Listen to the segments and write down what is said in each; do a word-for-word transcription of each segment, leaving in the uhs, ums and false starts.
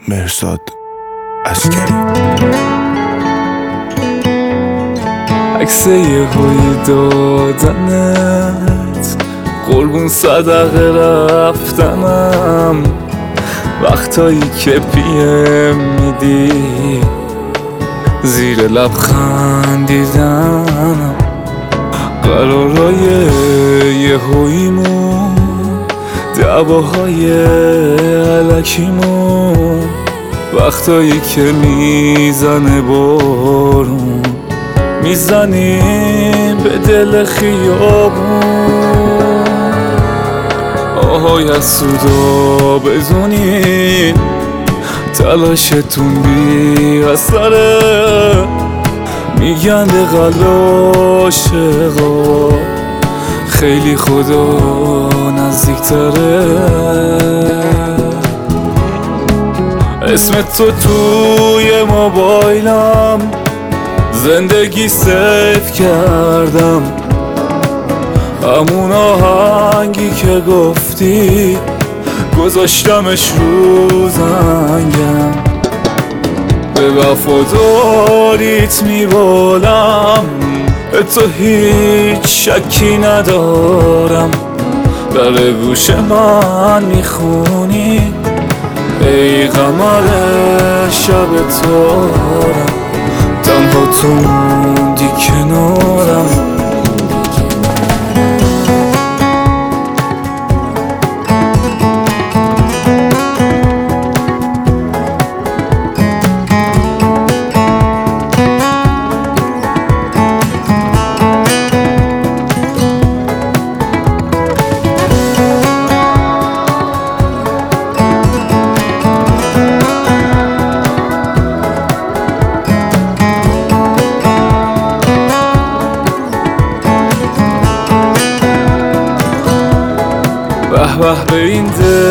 مرزاد عسکری. عکس یه هایی دادنت، قربون صدقه رفتنم، وقتایی که پیم میدی زیر لب خندیدنم، قرارای یه هاییمون، دعواهای علکیمون، وقتایی که میزنه بارون، میزنیم به دل خیابون. آهای از سودا بدونین تلاشتون بی اثره، میگن به قلب عاشقا خیلی خدا نزدیکتره. اسم تو توی موبایلم زندگی سیف کردم، همون آهنگی که گفتی گذاشتمش رو زنگم، به وفاداریت میبالم، به تو هیچ شکی ندارم، در گوش من میخونی ای قمر شب تارم، تنها تو موندی کنارم. به به به این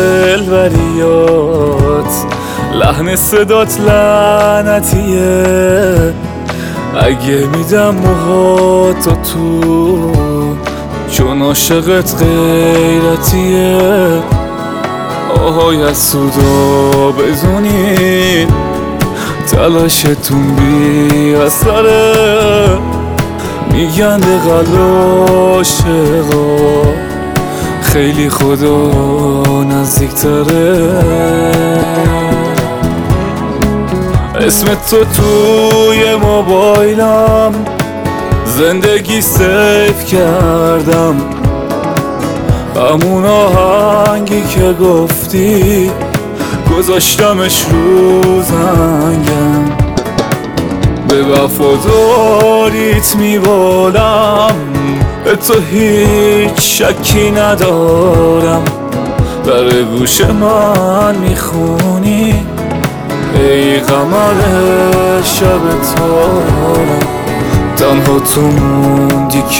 دلبریات، لحن صدات لعنتیه، اگه میدم موهاتو تو چون عاشقت غیرتیه. آهای از سودا بدونین تلاشتون بی اثره، میگن به قلب عاشقا خیلی خدا نزدیکتره. اسم تو توی موبایلم زندگی سیف کردم، همون آهنگی که گفتی گذاشتمش رو زنگم، به وفاداریت میبالم، به تو هیچ شکی ندارم، در گوش من میخونی ای قمر شب تارم، تنها تو موندی